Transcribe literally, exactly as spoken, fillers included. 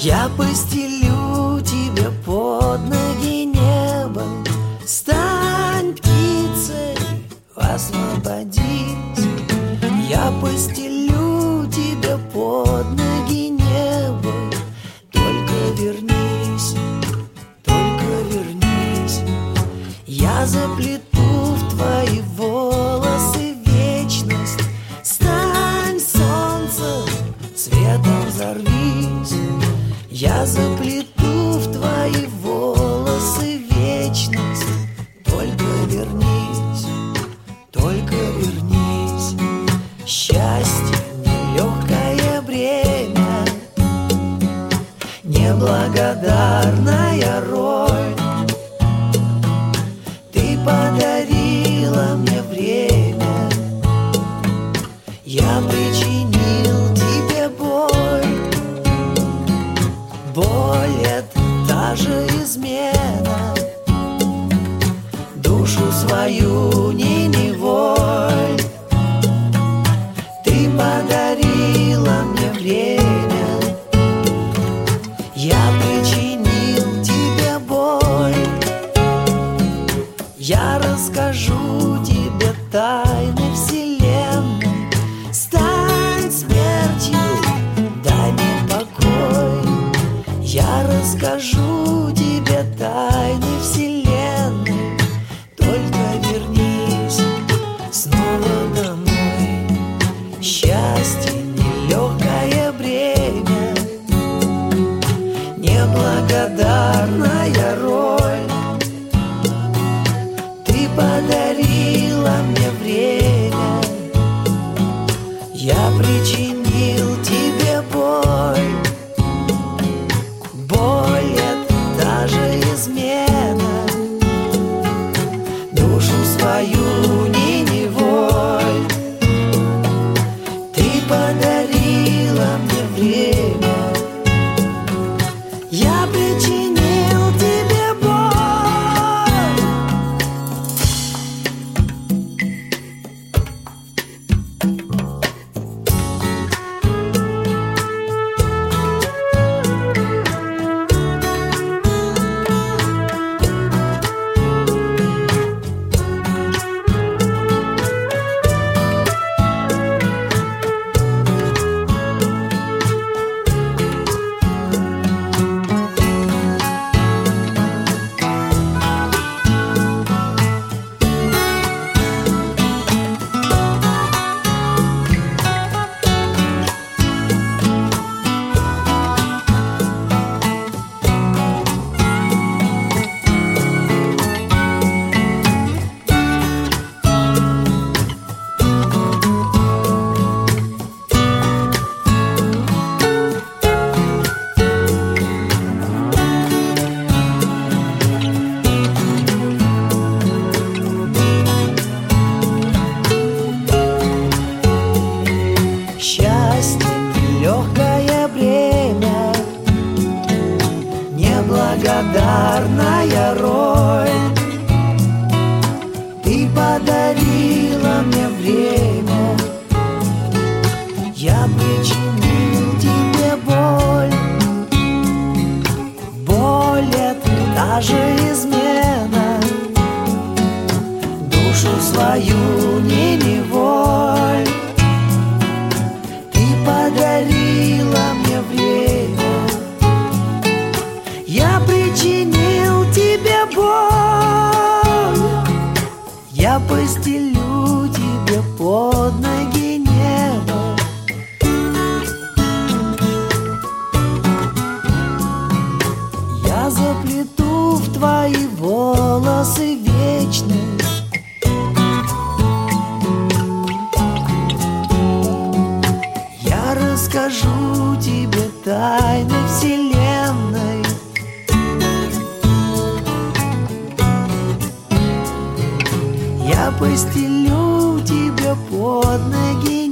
Я постелю тебе под ноги небо. Стань птицей, освободись. Я постелю тебе под ноги небо. Только вернись, только вернись. Я заплету в твои волосы вечность. Стань солнцем, светом взорвись. Я заплету в твои волосы вечность. Только вернись, только вернись. Счастье — нелегкое бремя, неблагодарная роль. Ты подарила мне время, я причинил тебе боль. Боль — это та же измена, душу свою не неволь. Ты подарила мне время, я причинил тебе боль. Я расскажу тебе тайны вселенной. Стань смертью, дай мне покой. Я расскажу тебе тайны вселенной. Только вернись снова домой. Счастье — нелегкое бремя, неблагодарная роль. Ты подарила мне время, я причинил тебе боль. Боль — это та же измена, душу свою не неволь. Ты подарила мне время, я причинил тебе боль. Легкое бремя, неблагодарная роль. Ты подарила мне время, я причинил тебе боль. Боль — это та же измена, душу свою не неволь. Подарила мне время, я причинил тебе боль. Я постелю тебе под ноги небо. Я заплету в твои волосы вечность. Расскажу тебе тайны вселенной. Я постелю тебе под ноги